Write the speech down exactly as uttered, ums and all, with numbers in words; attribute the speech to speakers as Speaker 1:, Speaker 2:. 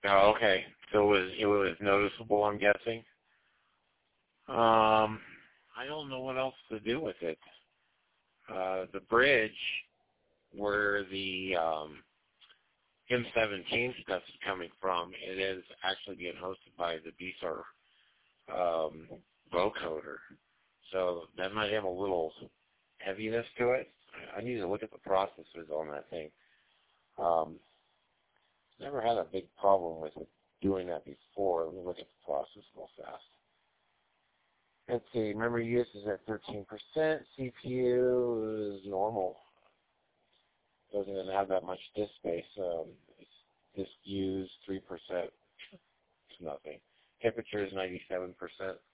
Speaker 1: Oh, okay. So it was it was noticeable, I'm guessing. Um, I don't know what else to do with it. Uh, the bridge where the um, M seventeen stuff is coming from, it is actually being hosted by the B S A R um, vocoder. So that might have a little heaviness to it. I need to look at the processors on that thing. Um, never had a big problem with doing that before. Let me look at the process real fast. Let's see, memory use is at thirteen percent. C P U is normal. Doesn't even have that much disk space. Um, it's disk use three percent. It's nothing. Temperature is ninety-seven percent.